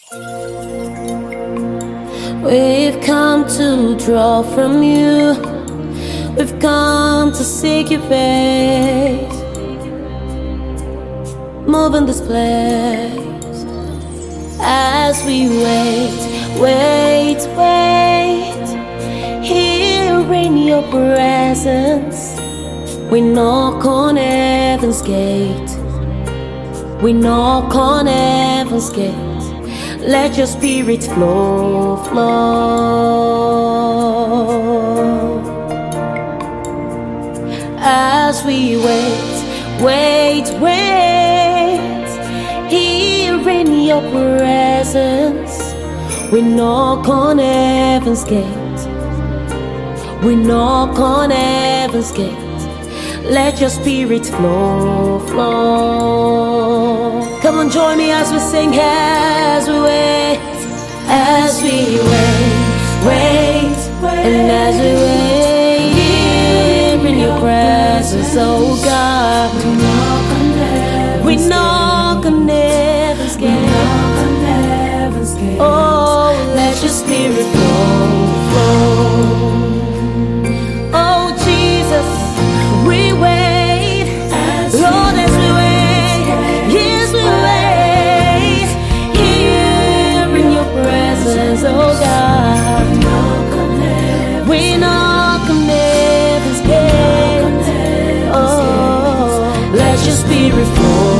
We've come to draw from you. We've come to seek your face. Move in this place as we wait. Here in your presence, we knock on heaven's gate. We knock on heaven's gate. Let your spirit flow. As we wait. Here in your presence, we knock on heaven's gate. We knock on heaven's gate. Let your spirit flow. Come on, join me as we sing, as we wait, and as we wait here in your presence, oh God. We knock on heaven's gate. Oh, let your spirit flow. Oh Jesus, we wait, Lord, as we wait. Yes, we wait here in your presence, oh God. We knock on heaven's gate. Oh, let your spirit flow.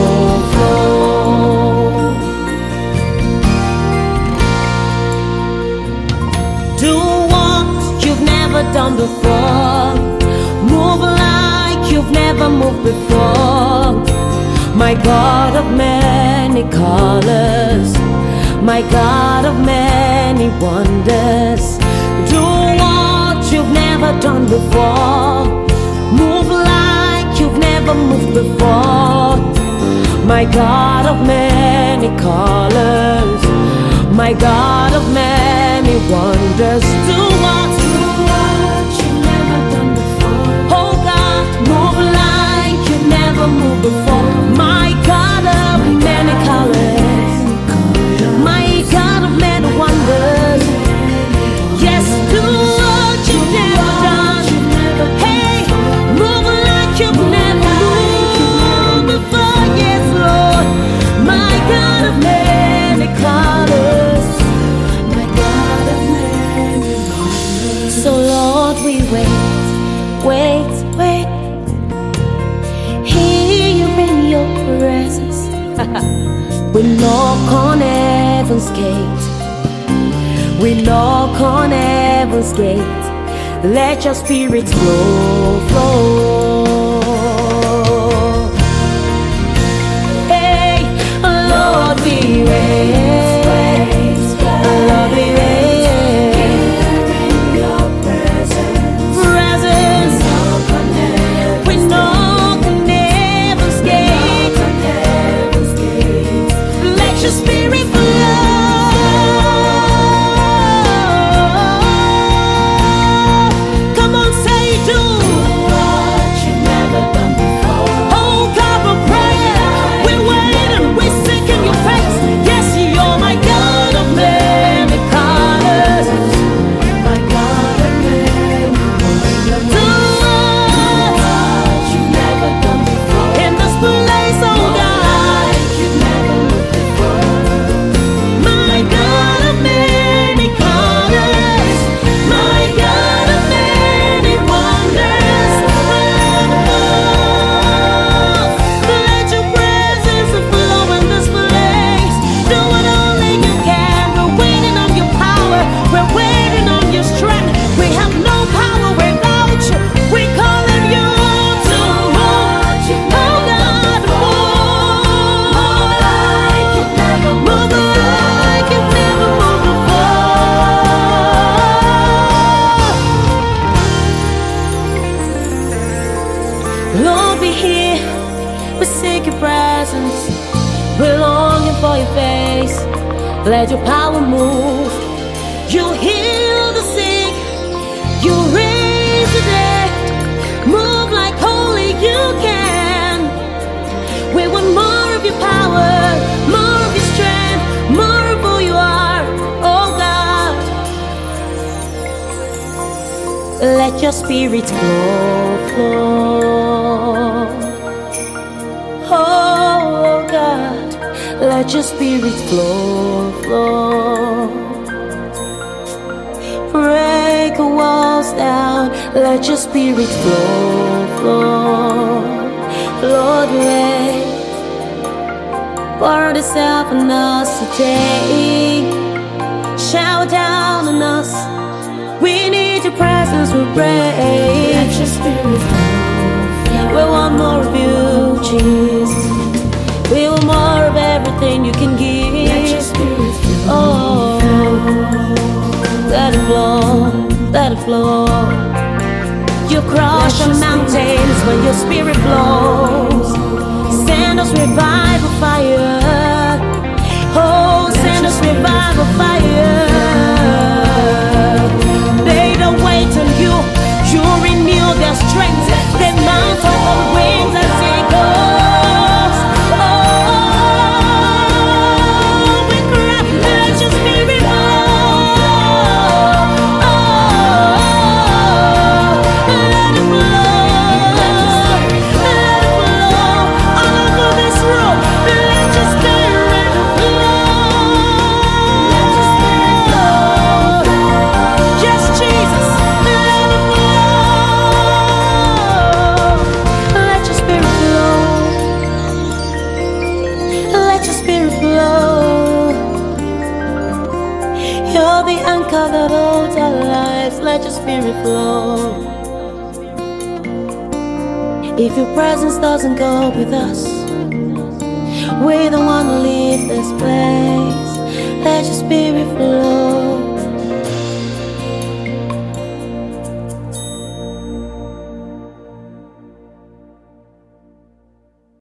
Do what you've never done before. Move like you've never moved before. My God of many colors, my God of many wonders. Do what you've never done before. Move like you've never moved before. My God of many colors, my God of many wonders. Do what you've never done before. Oh God, move like you've never moved before. My God of many colors, my God of many wonders. Yes, do what you've never done. Hey, move like you've never moved before. Yes, Lord, my God of many colors, my God of many wonders. So Lord, we wait. Here in your presence, we knock on heaven's gate. We knock on heaven's gate. Let your spirit flow. Hey, Lord, we wait. Lord, we wait. Lord, we're here, we seek your presence. We're longing for your face. Let your power move. You heal the sick, you raise the dead. Move like only you can. We want more of your power, more of your strength, more of who you are. your spirit flow, flow. Oh God, let your spirit flow, flow. Break the walls down, let your spirit flow, flow. Lord, rain, pour yourself on us today. Shower down on us. We need your presence, we pray. Let your spirit flow. We want more of you, Jesus. We want more of everything you can give. Let your spirit flow. Oh, let it flow, let it flow. You crush the mountains when your spirit blows. Send us revival fire. Oh, send us revival fire. They don't wait on you. You renew their strength. They mount up on wings as eagles. Oh, we cry, let your spirit flow. Oh, let it flow. Let it flow all over this room. Let your spirit flow. Let your spirit flow. Yes, Jesus, let it flow. Let your spirit flow. Let your spirit flow. You're the anchor that holds our lives. Let your spirit flow. If your presence doesn't go with us, we don't want to leave this place.